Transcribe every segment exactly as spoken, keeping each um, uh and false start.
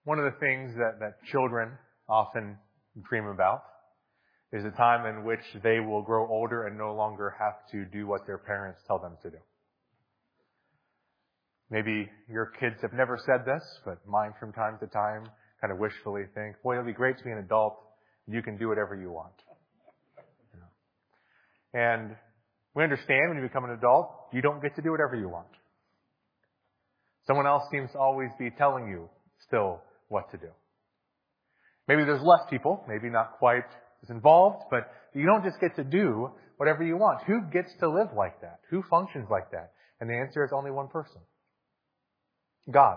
one of the things that, that children often dream about is a time in which they will grow older and no longer have to do what their parents tell them to do. Maybe your kids have never said this, but mine from time to time kind of wishfully think, boy, it'll be great to be an adult. You can do whatever you want. You know? And we understand when you become an adult, you don't get to do whatever you want. Someone else seems to always be telling you still what to do. Maybe there's less people, maybe not quite as involved, but you don't just get to do whatever you want. Who gets to live like that? Who functions like that? And the answer is only one person. God.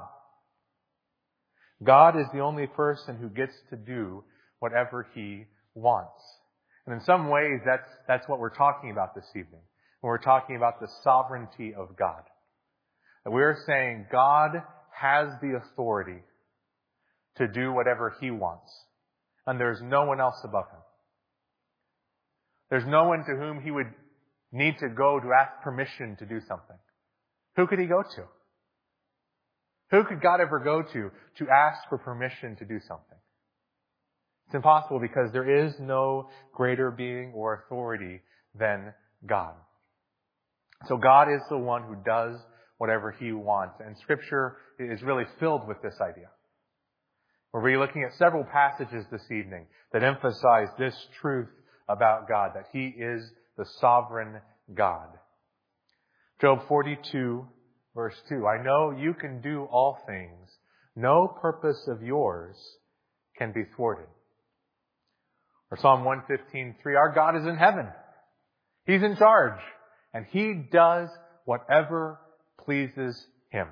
God is the only person who gets to do whatever He wants. And in some ways, that's, that's what we're talking about this evening. When we're talking about the sovereignty of God. That we're saying God has the authority to do whatever He wants. And there's no one else above Him. There's no one to whom He would need to go to ask permission to do something. Who could He go to? Who could God ever go to to ask for permission to do something? It's impossible because there is no greater being or authority than God. So God is the one who does whatever He wants. And Scripture is really filled with this idea. We're really looking at several passages this evening that emphasize this truth about God, that He is the sovereign God. Job forty-two, verse two, I know you can do all things. No purpose of yours can be thwarted. Or Psalm one fifteen, three, our God is in heaven. He's in charge. And He does whatever pleases Him.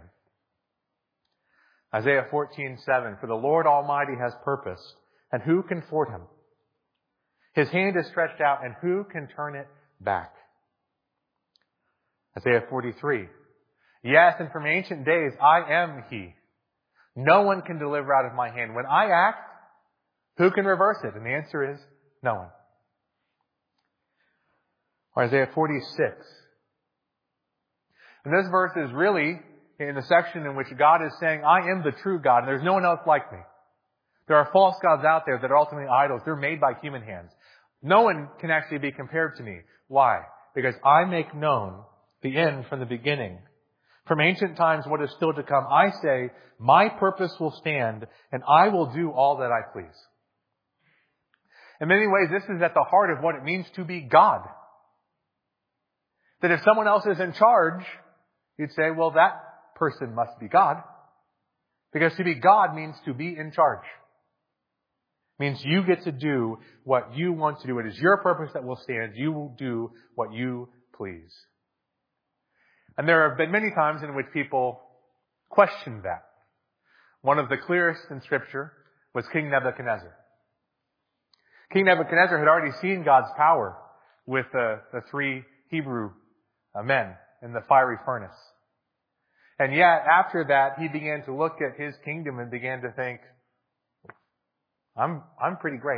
Isaiah fourteen, seven, for the Lord Almighty has purposed, and who can thwart Him? His hand is stretched out, and who can turn it back? Isaiah forty-three, yes, and from ancient days I am He. No one can deliver out of my hand. When I act, who can reverse it? And the answer is no one. Or Isaiah forty-six. And this verse is really in the section in which God is saying, I am the true God, and there's no one else like me. There are false gods out there that are ultimately idols. They're made by human hands. No one can actually be compared to me. Why? Because I make known the end from the beginning. From ancient times, what is still to come. I say, my purpose will stand, and I will do all that I please. In many ways, this is at the heart of what it means to be God. That if someone else is in charge, you'd say, well, that person must be God. Because to be God means to be in charge. It means you get to do what you want to do. It is your purpose that will stand. You will do what you please. And there have been many times in which people question that. One of the clearest in Scripture was King Nebuchadnezzar. King Nebuchadnezzar had already seen God's power with the, the three Hebrew men in the fiery furnace. And yet, after that, he began to look at his kingdom and began to think, I'm, I'm pretty great.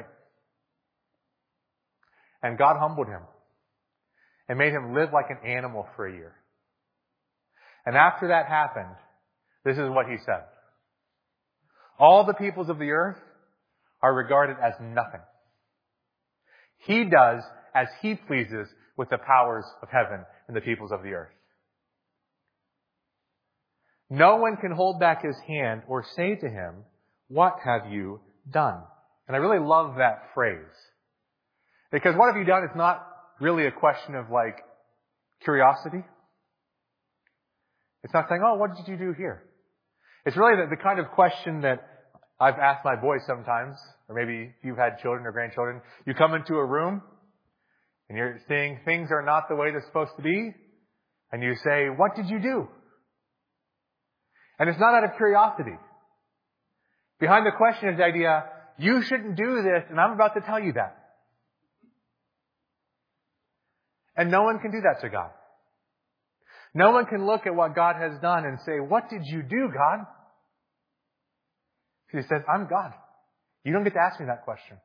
And God humbled him and made him live like an animal for a year. And after that happened, this is what he said. All the peoples of the earth are regarded as nothing. He does as He pleases with the powers of heaven and the peoples of the earth. No one can hold back His hand or say to Him, what have you done? And I really love that phrase. Because what have you done is not really a question of like curiosity. It's not saying, oh, what did you do here? It's really the, the kind of question that I've asked my boys sometimes, or maybe you've had children or grandchildren. You come into a room and you're seeing things are not the way they're supposed to be. And you say, what did you do? And it's not out of curiosity. Behind the question is the idea, you shouldn't do this, and I'm about to tell you that. And no one can do that to God. No one can look at what God has done and say, what did you do, God? He says, I'm God. You don't get to ask me that question.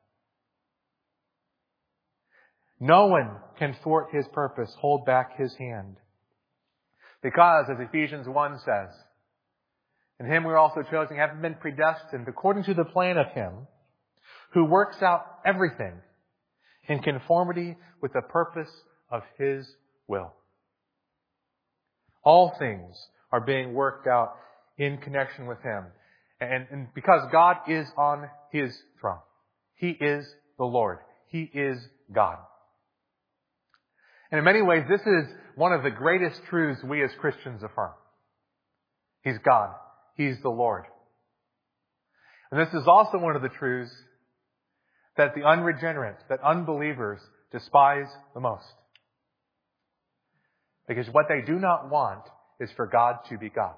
No one can thwart His purpose, hold back His hand. Because, as Ephesians one says, In Him we are also chosen, having been predestined according to the plan of Him who works out everything in conformity with the purpose of His will. All things are being worked out in connection with Him. And, and because God is on His throne. He is the Lord. He is God. And in many ways, this is one of the greatest truths we as Christians affirm. He's God. He's the Lord. And this is also one of the truths that the unregenerate, that unbelievers despise the most. Because what they do not want is for God to be God.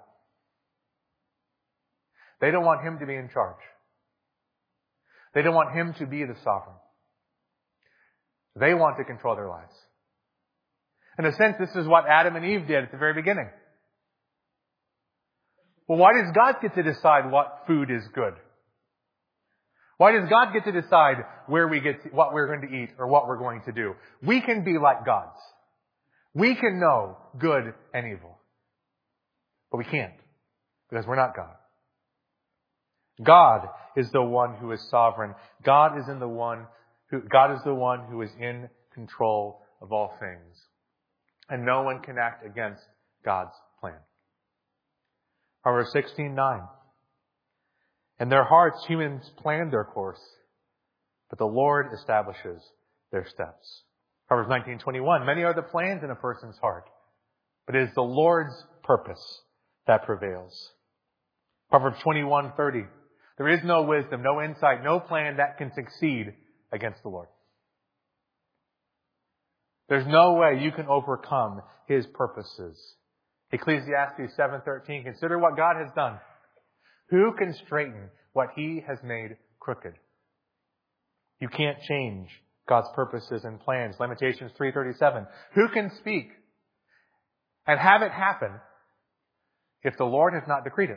They don't want Him to be in charge. They don't want Him to be the sovereign. They want to control their lives. In a sense, this is what Adam and Eve did at the very beginning. Well, why does God get to decide what food is good? Why does God get to decide where we get to, what we're going to eat or what we're going to do? We can be like gods. We can know good and evil. But we can't, because we're not God. God is the one who is sovereign. God is in the one who, God is the one who is in control of all things. And no one can act against God's plan. Proverbs sixteen nine. In their hearts humans plan their course, but the Lord establishes their steps. Proverbs nineteen twenty-one. Many are the plans in a person's heart, but it is the Lord's purpose that prevails. Proverbs twenty-one thirty. There is no wisdom, no insight, no plan that can succeed against the Lord. There's no way you can overcome His purposes. Ecclesiastes seven thirteen. Consider what God has done. Who can straighten what He has made crooked? You can't change God's purposes and plans. Lamentations three thirty-seven. Who can speak and have it happen if the Lord has not decreed it?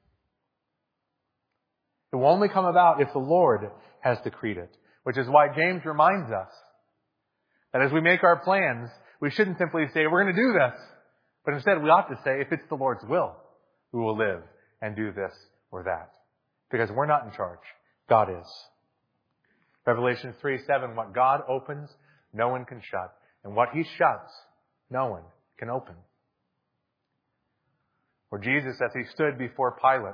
It will only come about if the Lord has decreed it. Which is why James reminds us that as we make our plans, we shouldn't simply say, we're going to do this. But instead we ought to say, if it's the Lord's will, we will live and do this or that. Because we're not in charge. God is. Revelation three seven, what God opens, no one can shut. And what He shuts, no one can open. Or Jesus, as He stood before Pilate,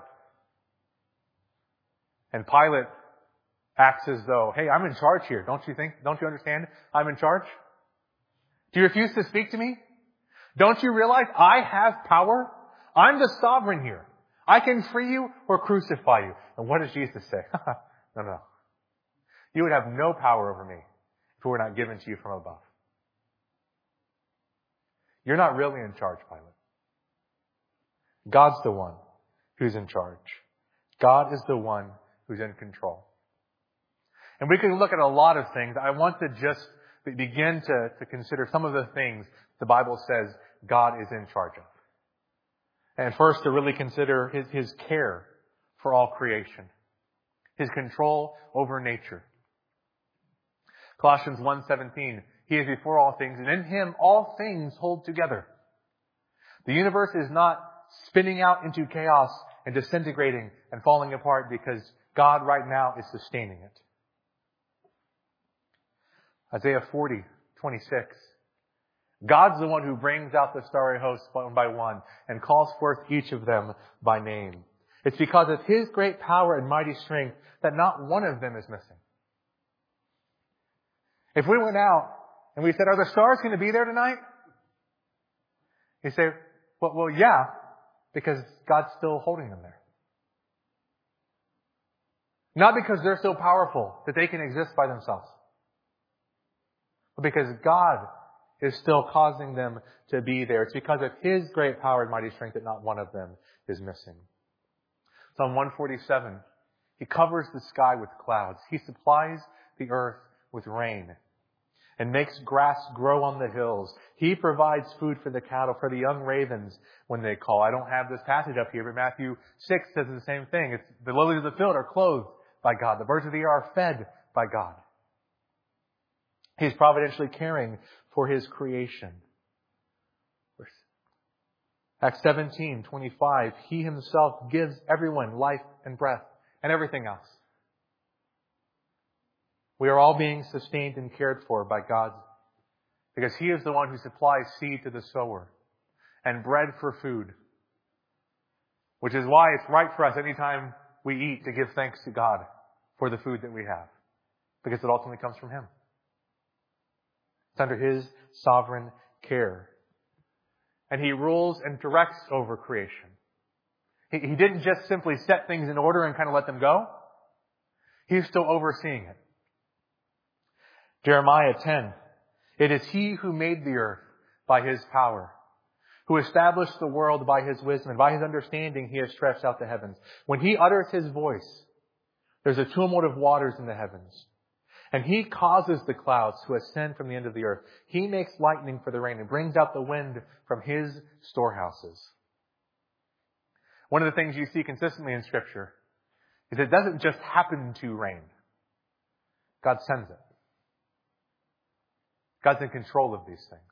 and Pilate acts as though, hey, I'm in charge here. Don't you think, don't you understand? I'm in charge. Do you refuse to speak to me? Don't you realize I have power? I'm the sovereign here. I can free you or crucify you. And what does Jesus say? no, no. You would have no power over me if it were not given to you from above. You're not really in charge, Pilate. God's the one who's in charge. God is the one who's in control. And we can look at a lot of things. I want to just begin to, to consider some of the things the Bible says God is in charge of. And first, to really consider His, His care for all creation. His control over nature. Colossians one seventeen, He is before all things, and in Him all things hold together. The universe is not spinning out into chaos and disintegrating and falling apart because God right now is sustaining it. Isaiah forty twenty-six. God's the one who brings out the starry hosts one by one and calls forth each of them by name. It's because of His great power and mighty strength that not one of them is missing. If we went out and we said, are the stars going to be there tonight? You say, well, well, yeah, because God's still holding them there. Not because they're so powerful that they can exist by themselves, but because God is still causing them to be there. It's because of His great power and mighty strength that not one of them is missing. Psalm one forty-seven, He covers the sky with clouds. He supplies the earth with rain and makes grass grow on the hills. He provides food for the cattle, for the young ravens when they call. I don't have this passage up here, but Matthew six says the same thing. It's the lilies of the field are clothed by God. The birds of the air are fed by God. He's providentially caring for His creation. Acts seventeen twenty-five, He Himself gives everyone life and breath and everything else. We are all being sustained and cared for by God because He is the one who supplies seed to the sower and bread for food, which is why it's right for us anytime we eat to give thanks to God for the food that we have, because it ultimately comes from Him. It's under His sovereign care. And He rules and directs over creation. He, he didn't just simply set things in order and kind of let them go. He's still overseeing it. Jeremiah ten. It is He who made the earth by His power, who established the world by His wisdom, and by His understanding He has stretched out the heavens. When He utters His voice, there's a tumult of waters in the heavens. And He causes the clouds to ascend from the end of the earth. He makes lightning for the rain and brings out the wind from His storehouses. One of the things you see consistently in Scripture is it doesn't just happen to rain. God sends it. God's in control of these things.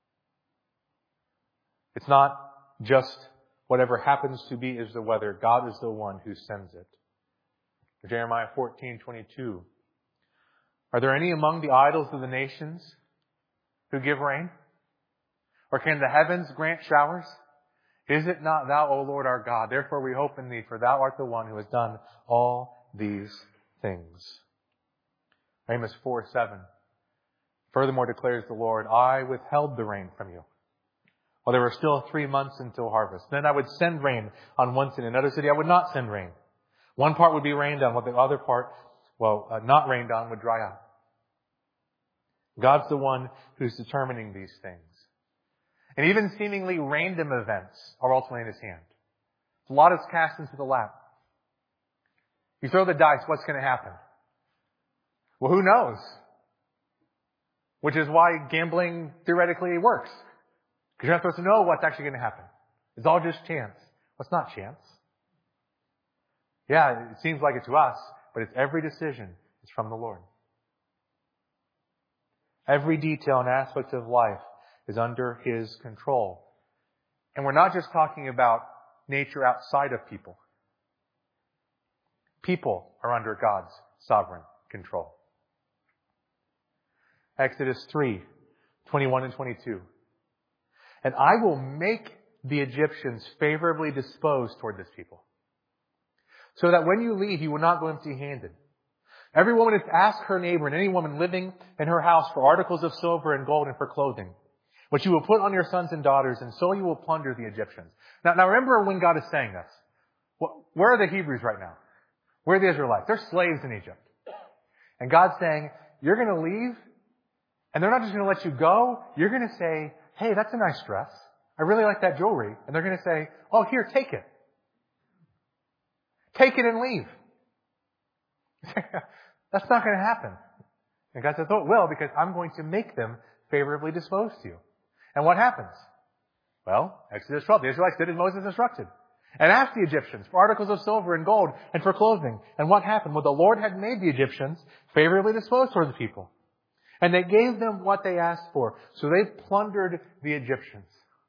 It's not just whatever happens to be is the weather. God is the one who sends it. Jeremiah fourteen twenty-two. Are there any among the idols of the nations who give rain? Or can the heavens grant showers? Is it not Thou, O Lord our God? Therefore we hope in Thee, for Thou art the one who has done all these things. Amos four seven. Furthermore declares the Lord, I withheld the rain from you, while there were still three months until harvest. Then I would send rain on one city. Another city I would not send rain. One part would be rained on, while the other part, well, uh, not rained on, would dry out. God's the one who's determining these things. And even seemingly random events are ultimately in His hand. A lot is cast into the lap. You throw the dice, what's going to happen? Well, who knows? Which is why gambling theoretically works. Because you're not supposed to know what's actually going to happen. It's all just chance. Well, it's not chance. Yeah, it seems like it to us, but it's every decision is from the Lord. Every detail and aspect of life is under His control. And we're not just talking about nature outside of people. People are under God's sovereign control. Exodus three, twenty-one and twenty-two. And I will make the Egyptians favorably disposed toward this people, so that when you leave, you will not go empty-handed. Every woman is to ask her neighbor and any woman living in her house for articles of silver and gold and for clothing, which you will put on your sons and daughters, and so you will plunder the Egyptians. Now, now remember when God is saying this. Where are the Hebrews right now? Where are the Israelites? They're slaves in Egypt. And God's saying, you're going to leave, and they're not just going to let you go. You're going to say, hey, that's a nice dress. I really like that jewelry. And they're going to say, oh, here, take it. Take it and leave. That's not going to happen. And God says, oh, it will, because I'm going to make them favorably disposed to you. And what happens? Well, Exodus twelve, the Israelites did as Moses instructed, and asked the Egyptians for articles of silver and gold and for clothing. And what happened? Well, the Lord had made the Egyptians favorably disposed toward the people. And they gave them what they asked for. So they plundered the Egyptians.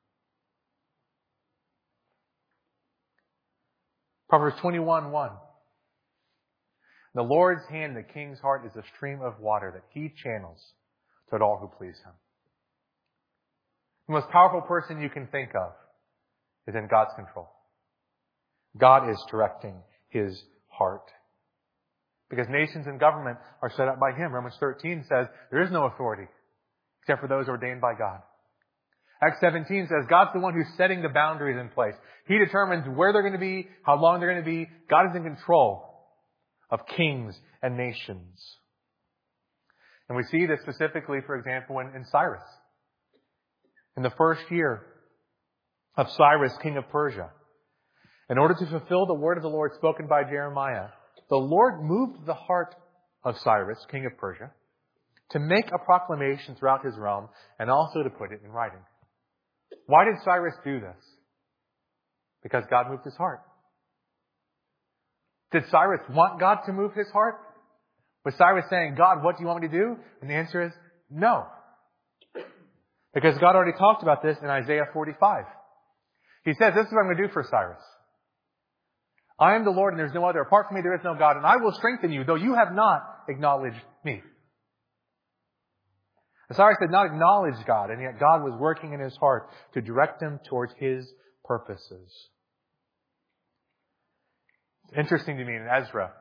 Proverbs twenty-one one. The Lord's hand, the king's heart, is a stream of water that He channels toward all who please Him. The most powerful person you can think of is in God's control. God is directing His heart. Because nations and government are set up by Him. Romans thirteen says there is no authority except for those ordained by God. Acts seventeen says God's the one who's setting the boundaries in place. He determines where they're going to be, how long they're going to be. God is in control of kings and nations. And we see this specifically, for example, in, in Cyrus. In the first year of Cyrus, king of Persia, in order to fulfill the word of the Lord spoken by Jeremiah, the Lord moved the heart of Cyrus, king of Persia, to make a proclamation throughout his realm and also to put it in writing. Why did Cyrus do this? Because God moved his heart. Did Cyrus want God to move his heart? Was Cyrus saying, God, what do you want me to do? And the answer is no. Because God already talked about this in Isaiah forty-five. He says, this is what I'm going to do for Cyrus. I am the Lord and there's no other. Apart from me there is no God, and I will strengthen you, though you have not acknowledged me. Cyrus did not acknowledge God, and yet God was working in his heart to direct him towards his purposes. It's interesting to me in Ezra,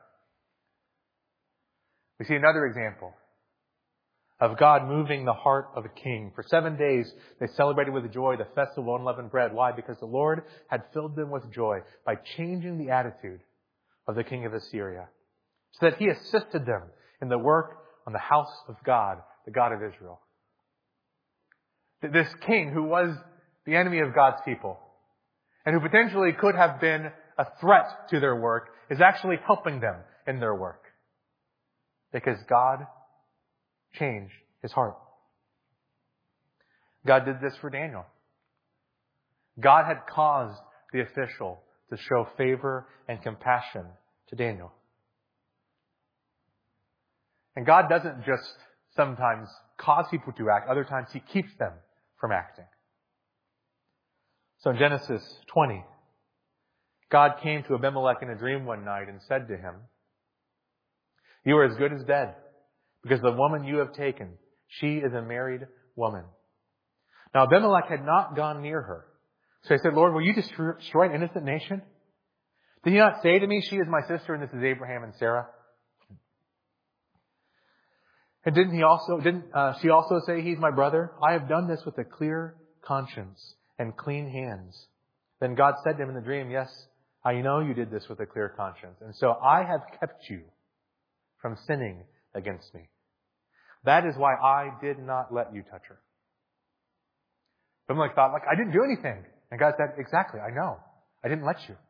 we see another example of God moving the heart of a king. For seven days, they celebrated with joy the festival of unleavened bread. Why? Because the Lord had filled them with joy by changing the attitude of the king of Assyria, so that he assisted them in the work on the house of God, the God of Israel. This king who was the enemy of God's people and who potentially could have been a threat to their work is actually helping them in their work because God changed his heart. God did this for Daniel. God had caused the official to show favor and compassion to Daniel. And God doesn't just sometimes cause people to act, other times he keeps them from acting. So in Genesis twenty, God came to Abimelech in a dream one night and said to him, you are as good as dead, because the woman you have taken, she is a married woman. Now Abimelech had not gone near her. So he said, Lord, will you destroy an innocent nation? Did he not say to me, she is my sister and this is Abraham and Sarah? And didn't he also, didn't uh, she also say he's my brother? I have done this with a clear conscience and clean hands. Then God said to him in the dream, yes, I know you did this with a clear conscience. And so I have kept you from sinning against me. That is why I did not let you touch her. Abimelech thought, like, I didn't do anything. And God said, exactly, I know. I didn't let you.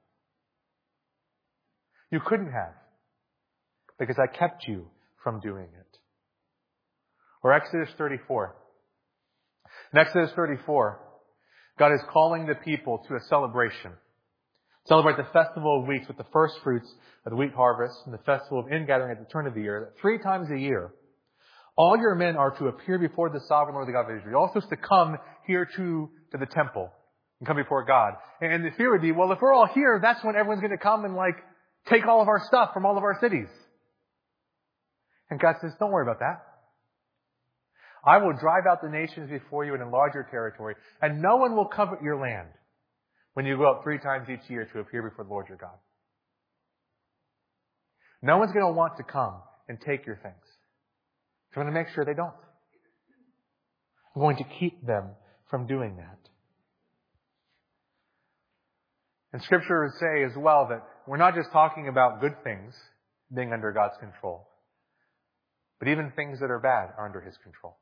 You couldn't have, because I kept you from doing it. Or Exodus thirty-four. In Exodus thirty-four, God is calling the people to a celebration. Celebrate the festival of weeks with the first fruits of the wheat harvest and the festival of ingathering at the turn of the year. That three times a year, all your men are to appear before the sovereign Lord, the God of Israel. You're also supposed to come here to, to the temple and come before God. And the fear would be, well, if we're all here, that's when everyone's going to come and like take all of our stuff from all of our cities. And God says, don't worry about that. I will drive out the nations before you and enlarge your territory, and no one will covet your land when you go out three times each year to appear before the Lord your God. No one's going to want to come and take your things. So I'm going to make sure they don't. I'm going to keep them from doing that. And Scripture say as well that we're not just talking about good things being under God's control, but even things that are bad are under His control.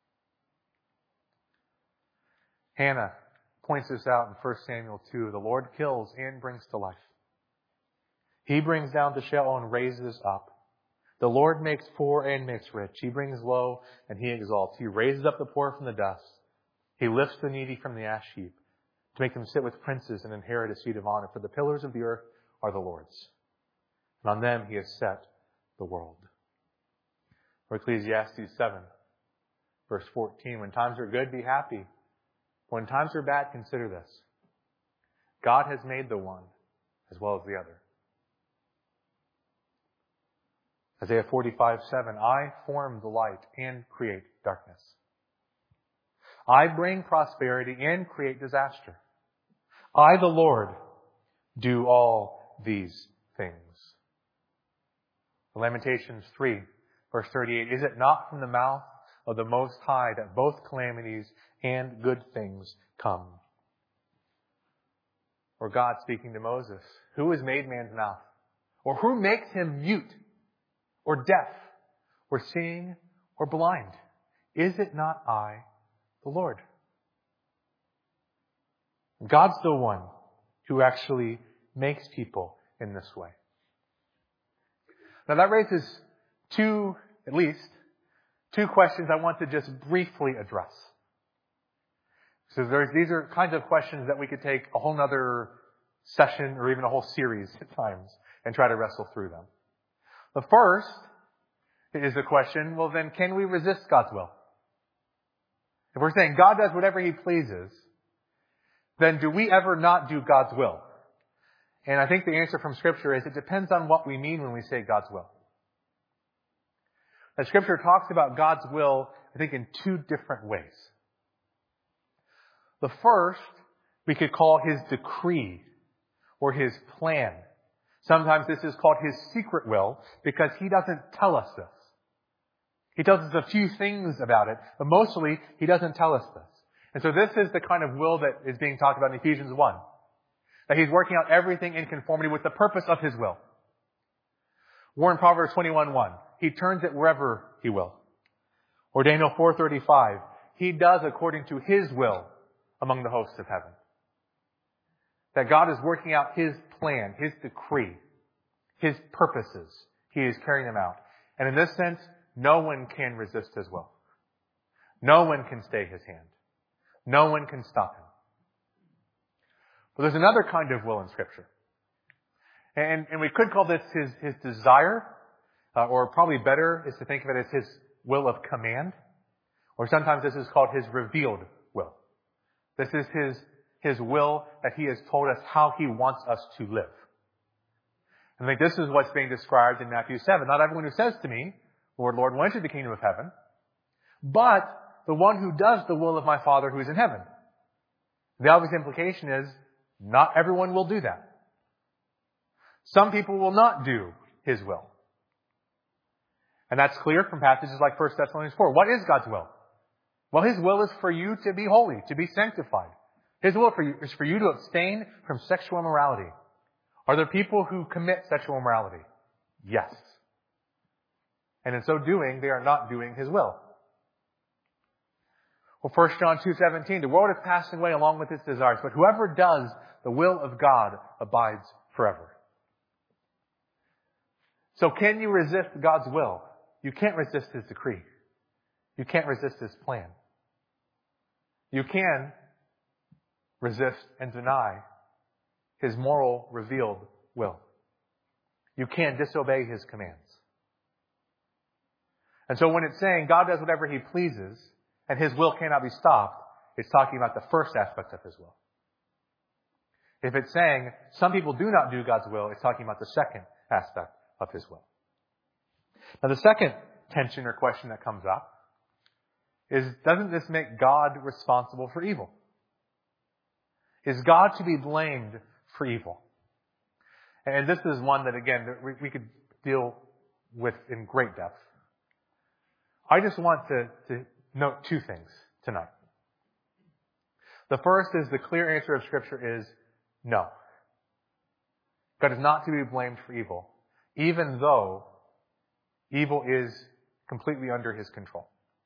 Hannah points this out in First Samuel two. The Lord kills and brings to life. He brings down to Sheol and raises up. The Lord makes poor and makes rich. He brings low and He exalts. He raises up the poor from the dust. He lifts the needy from the ash heap to make them sit with princes and inherit a seat of honor. For the pillars of the earth are the Lord's, and on them He has set the world. Or Ecclesiastes seven, verse fourteen. When times are good, be happy. When times are bad, consider this. God has made the one as well as the other. Isaiah forty-five, seven. I form the light and create darkness. I bring prosperity and create disaster. I, the Lord, do all these things. Lamentations three, verse thirty-eight. Is it not from the mouth of the Most High that both calamities and good things come? Or God speaking to Moses, who has made man's mouth? Or who makes him mute, or deaf, or seeing, or blind? Is it not I, the Lord? God's the one who actually makes people in this way. Now that raises two, at least, two questions I want to just briefly address. So there's, these are kinds of questions that we could take a whole nother session or even a whole series at times and try to wrestle through them. The first is the question, well then, can we resist God's will? If we're saying God does whatever He pleases, then do we ever not do God's will? And I think the answer from Scripture is it depends on what we mean when we say God's will. The Scripture talks about God's will, I think, in two different ways. The first, we could call His decree or His plan. Sometimes this is called His secret will because He doesn't tell us this. He tells us a few things about it, but mostly He doesn't tell us this. And so this is the kind of will that is being talked about in Ephesians one. That He's working out everything in conformity with the purpose of His will. Or in Proverbs twenty-one one, He turns it wherever He will. Or Daniel four thirty-five, He does according to His will among the hosts of heaven. That God is working out His plan, His decree, His purposes. He is carrying them out. And in this sense, no one can resist His will. No one can stay His hand. No one can stop Him. But there's another kind of will in Scripture. And, and we could call this His, His desire, uh, or probably better is to think of it as His will of command. Or sometimes this is called His revealed will. This is His, His will that He has told us how He wants us to live. And I think this is what's being described in Matthew seven. Not everyone who says to me, Lord, Lord, will enter the kingdom of heaven, but the one who does the will of my Father who is in heaven. The obvious implication is not everyone will do that. Some people will not do His will. And that's clear from passages like First Thessalonians four. What is God's will? Well, His will is for you to be holy, to be sanctified. His will for you is for you to abstain from sexual immorality. Are there people who commit sexual immorality? Yes. And in so doing, they are not doing His will. Well, First John two seventeen, the world is passing away along with its desires, but whoever does the will of God abides forever. So can you resist God's will? You can't resist His decree. You can't resist His plan. You can resist and deny His moral revealed will. You can disobey His commands. And so when it's saying God does whatever He pleases and His will cannot be stopped, it's talking about the first aspect of His will. If it's saying some people do not do God's will, it's talking about the second aspect of His will. Now the second tension or question that comes up is, doesn't this make God responsible for evil? Is God to be blamed for evil? And this is one that, again, we, we could deal with in great depth. I just want to, to note two things tonight. The first is the clear answer of Scripture is no. God is not to be blamed for evil, even though evil is completely under His control.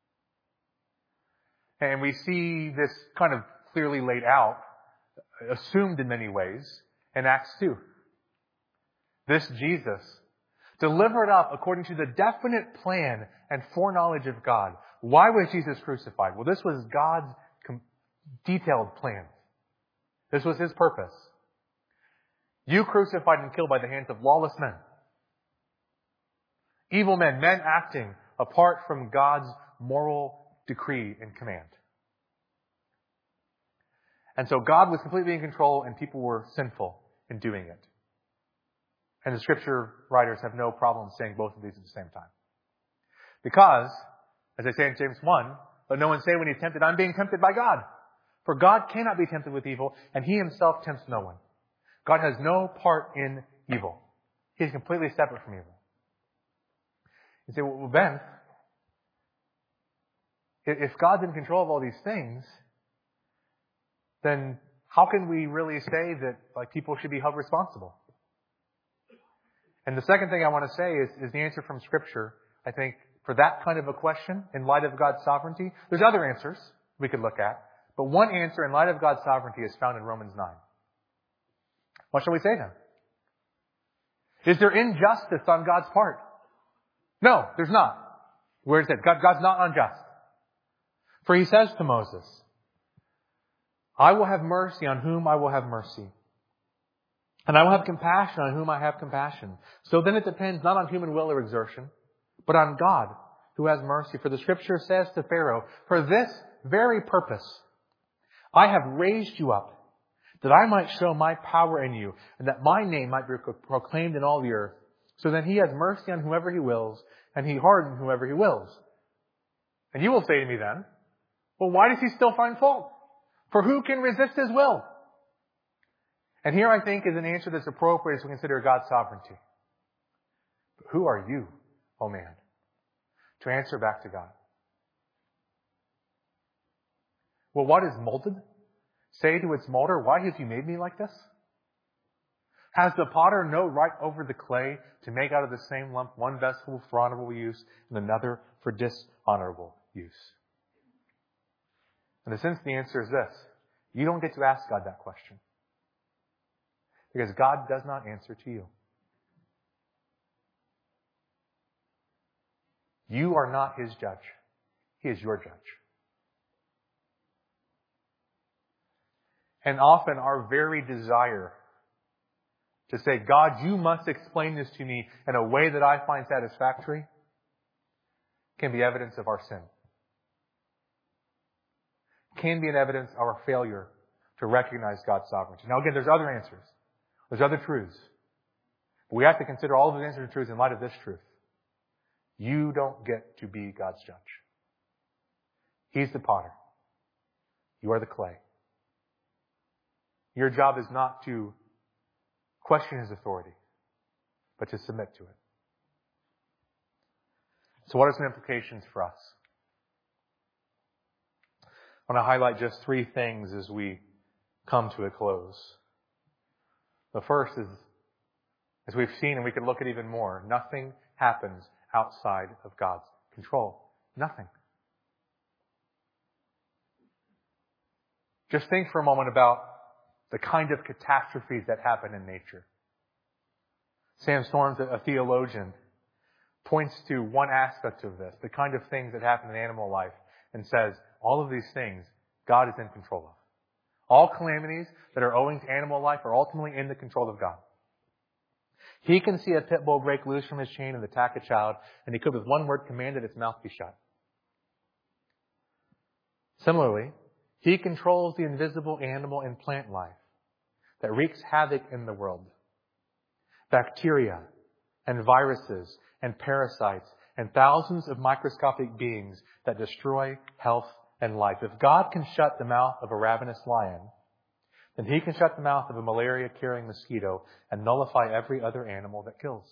And we see this kind of clearly laid out, assumed in many ways, in Acts two. This Jesus, delivered up according to the definite plan and foreknowledge of God. Why was Jesus crucified? Well, this was God's detailed plan. This was His purpose. You crucified and killed by the hands of lawless men. Evil men, men acting apart from God's moral decree and command. And so God was completely in control and people were sinful in doing it. And the Scripture writers have no problem saying both of these at the same time. Because, as they say in James one, let no one say when he's tempted, I'm being tempted by God. For God cannot be tempted with evil, and He Himself tempts no one. God has no part in evil. He is completely separate from evil. You say, well, Ben, if God's in control of all these things, then how can we really say that like people should be held responsible? And the second thing I want to say is, is the answer from Scripture, I think, for that kind of a question in light of God's sovereignty. There's other answers we could look at, but one answer in light of God's sovereignty is found in Romans nine. What shall we say then? Is there injustice on God's part? No, there's not. Where is it? God, God's not unjust. For He says to Moses, I will have mercy on whom I will have mercy. And I will have compassion on whom I have compassion. So then it depends not on human will or exertion, but on God who has mercy. For the Scripture says to Pharaoh, for this very purpose I have raised you up, that I might show my power in you, and that my name might be proclaimed in all the earth. So then he has mercy on whoever he wills, and he hardens whoever he wills. And you will say to me then, well, why does he still find fault? For who can resist his will? And here I think is an answer that's appropriate as we consider God's sovereignty. But who are you, O man, to answer back to God? Well, what is molded? Say to its molder, why have you made me like this? Has the potter no right over the clay to make out of the same lump one vessel for honorable use and another for dishonorable use? In a sense, the answer is this. You don't get to ask God that question. Because God does not answer to you. You are not His judge. He is your judge. And often our very desire to say, God, you must explain this to me in a way that I find satisfactory, can be evidence of our sin. Can be an evidence of our failure to recognize God's sovereignty. Now again, there's other answers. There's other truths. But we have to consider all of those answers and truths in light of this truth. You don't get to be God's judge. He's the potter. You are the clay. Your job is not to question His authority, but to submit to it. So what are some implications for us? I want to highlight just three things as we come to a close. The first is, as we've seen, and we could look at even more, nothing happens outside of God's control. Nothing. Just think for a moment about the kind of catastrophes that happen in nature. Sam Storms, a theologian, points to one aspect of this, the kind of things that happen in animal life, and says, all of these things, God is in control of. All calamities that are owing to animal life are ultimately in the control of God. He can see a pit bull break loose from his chain and attack a child, and He could with one word command that its mouth be shut. Similarly, He controls the invisible animal and plant life that wreaks havoc in the world. Bacteria and viruses and parasites and thousands of microscopic beings that destroy health and life. If God can shut the mouth of a ravenous lion, then He can shut the mouth of a malaria-carrying mosquito and nullify every other animal that kills.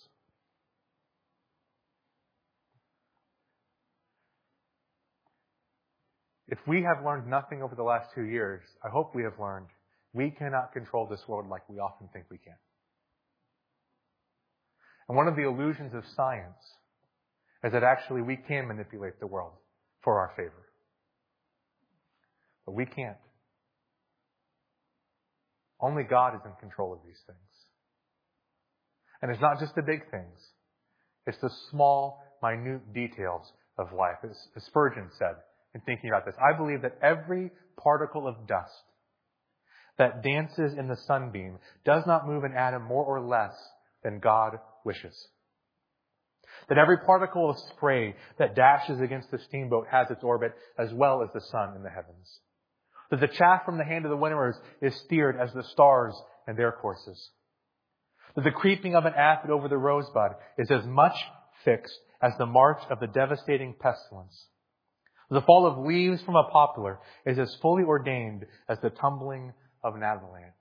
If we have learned nothing over the last two years, I hope we have learned we cannot control this world like we often think we can. And one of the illusions of science is that actually we can manipulate the world for our favor. But we can't. Only God is in control of these things. And it's not just the big things. It's the small, minute details of life. As Spurgeon said in thinking about this, I believe that every particle of dust that dances in the sunbeam does not move an atom more or less than God wishes. That every particle of spray that dashes against the steamboat has its orbit as well as the sun in the heavens. That the chaff from the hand of the winnowers is steered as the stars in their courses. That the creeping of an aphid over the rosebud is as much fixed as the march of the devastating pestilence. The fall of leaves from a poplar is as fully ordained as the tumbling of an avalanche.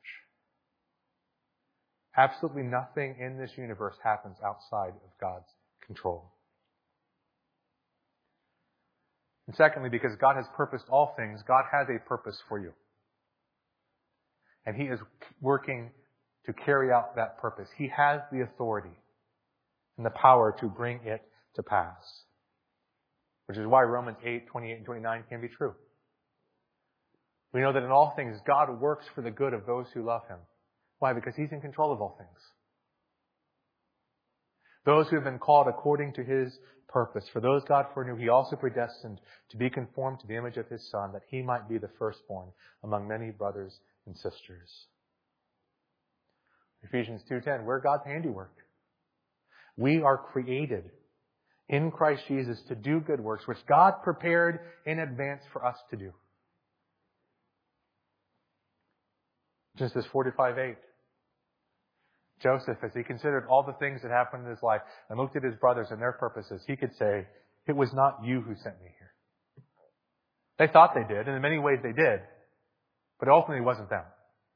Absolutely nothing in this universe happens outside of God's control. And secondly, because God has purposed all things, God has a purpose for you. And He is working to carry out that purpose. He has the authority and the power to bring it to pass. Which is why Romans eight, twenty-eight and twenty-nine can be true. We know that in all things, God works for the good of those who love Him. Why? Because He's in control of all things. Those who have been called according to His purpose. For those God foreknew, He also predestined to be conformed to the image of His Son, that He might be the firstborn among many brothers and sisters. Ephesians two ten, we're God's handiwork. We are created in Christ Jesus to do good works, which God prepared in advance for us to do. Genesis forty-five eight. Joseph, as he considered all the things that happened in his life and looked at his brothers and their purposes, he could say, it was not you who sent me here. They thought they did, and in many ways they did, but ultimately it wasn't them.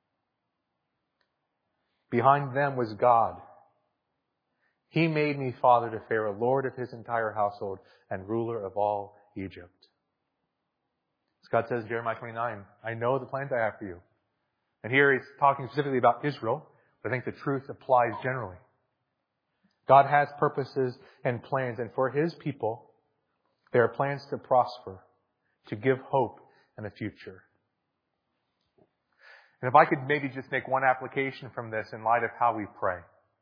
Behind them was God. He made me father to Pharaoh, lord of his entire household, and ruler of all Egypt. As God says in Jeremiah twenty-nine, I know the plans I have for you. And here he's talking specifically about Israel, but I think the truth applies generally. God has purposes and plans, and for His people, there are plans to prosper, to give hope and a future. And if I could maybe just make one application from this in light of how we pray.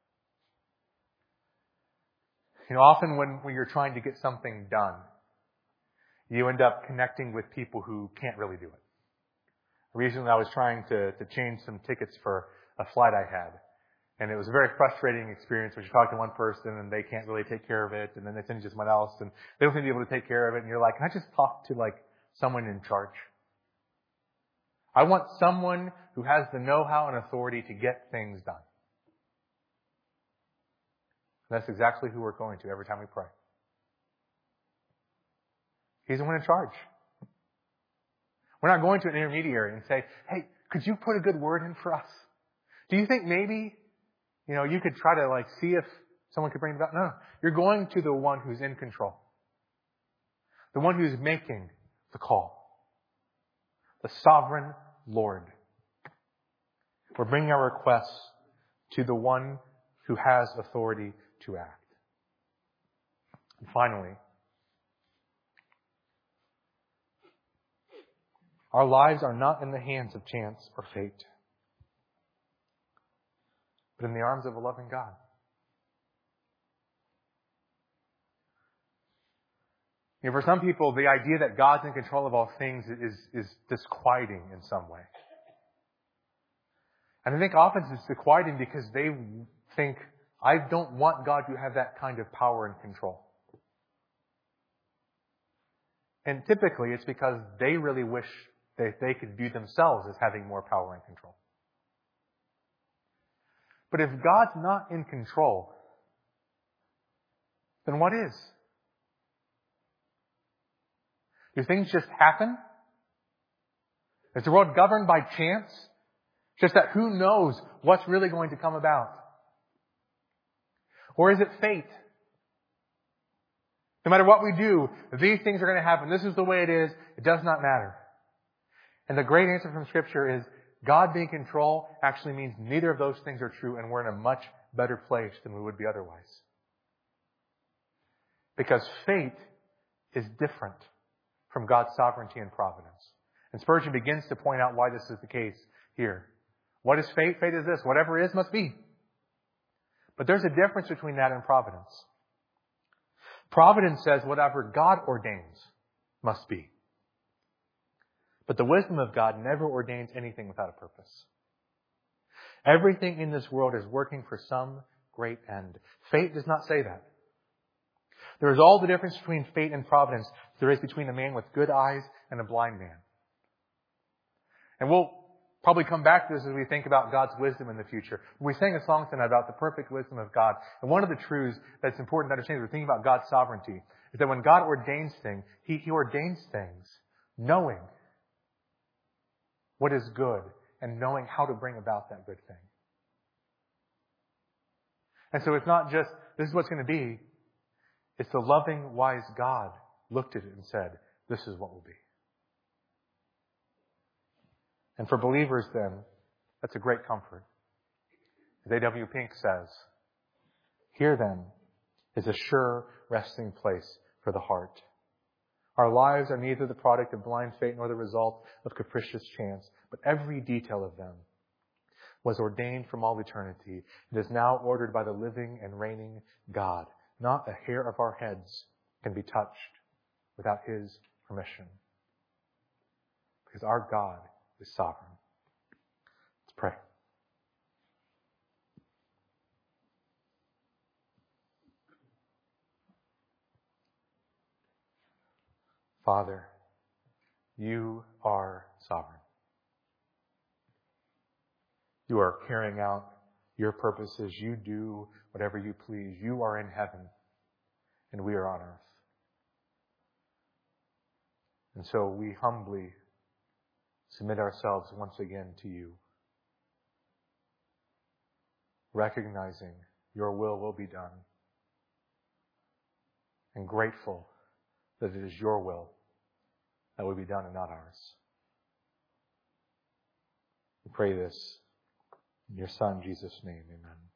You know, often when, when you're trying to get something done, you end up connecting with people who can't really do it. Recently I was trying to, to change some tickets for a flight I had. And it was a very frustrating experience when you talk to one person and they can't really take care of it, and then they send you to someone else and they don't seem to be able to take care of it, and you're like, can I just talk to like someone in charge? I want someone who has the know-how and authority to get things done. And that's exactly who we're going to every time we pray. He's the one in charge. We're not going to an intermediary and say, hey, could you put a good word in for us? Do you think maybe, you know, you could try to like see if someone could bring it about? No, you're going to the one who's in control. The one who's making the call. The sovereign Lord. We're bringing our requests to the one who has authority to act. And finally, our lives are not in the hands of chance or fate, but in the arms of a loving God. You know, for some people, the idea that God's in control of all things is, is disquieting in some way. And I think often it's disquieting because they think, I don't want God to have that kind of power and control. And typically it's because they really wish that they could view themselves as having more power and control. But if God's not in control, then what is? Do things just happen? Is the world governed by chance? Just that who knows what's really going to come about? Or is it fate? No matter what we do, these things are going to happen. This is the way it is. It does not matter. And the great answer from Scripture is God being in control actually means neither of those things are true, and we're in a much better place than we would be otherwise. Because fate is different from God's sovereignty and providence. And Spurgeon begins to point out why this is the case here. What is fate? Fate is this. Whatever is must be. But there's a difference between that and providence. Providence says whatever God ordains must be. But the wisdom of God never ordains anything without a purpose. Everything in this world is working for some great end. Fate does not say that. There is all the difference between fate and providence there is between a man with good eyes and a blind man. And we'll probably come back to this as we think about God's wisdom in the future. We sang a song tonight about the perfect wisdom of God. And one of the truths that's important to understand as we're thinking about God's sovereignty is that when God ordains things, He, he ordains things knowing what is good and knowing how to bring about that good thing. And so it's not just, this is what's going to be. It's the loving, wise God looked at it and said, this is what will be. And for believers then, that's a great comfort. As A W Pink says, here then is a sure resting place for the heart. Our lives are neither the product of blind fate nor the result of capricious chance, but every detail of them was ordained from all eternity and is now ordered by the living and reigning God. Not a hair of our heads can be touched without His permission. Because our God is sovereign. Let's pray. Father, You are sovereign. You are carrying out your purposes. You do whatever you please. You are in heaven, and we are on earth. And so we humbly submit ourselves once again to you, recognizing your will will be done, and grateful that it is your will that will be done and not ours. We pray this in your Son, Jesus' name. Amen.